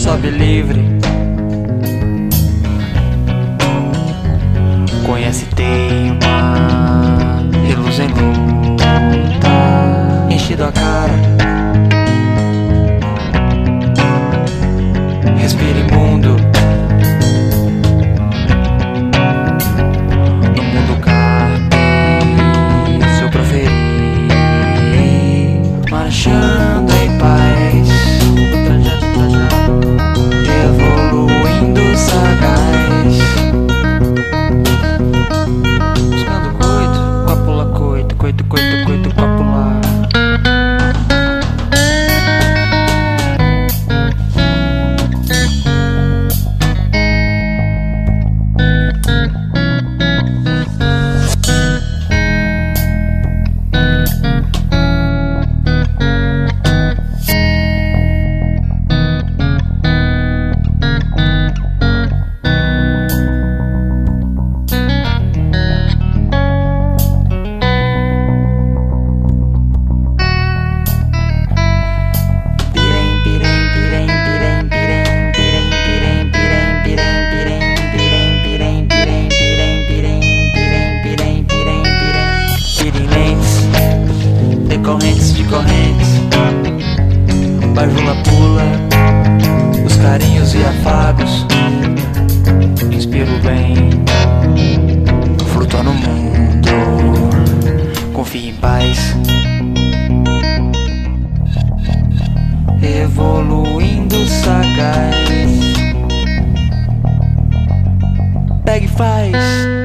sobe livre. Conhece teima e luz em luta, enchido a cara. Respira imundo. No mundo cabe se eu proferir, marchando em paz, evoluindo sagaz, buscando coito, copula coito, coito, coito, coito, copula. Correntes de correntes, bajula pula, os carinhos e afagos, inspiro o bem, flutua no mundo, confia em paz, evoluindo sagaz, pega e faz.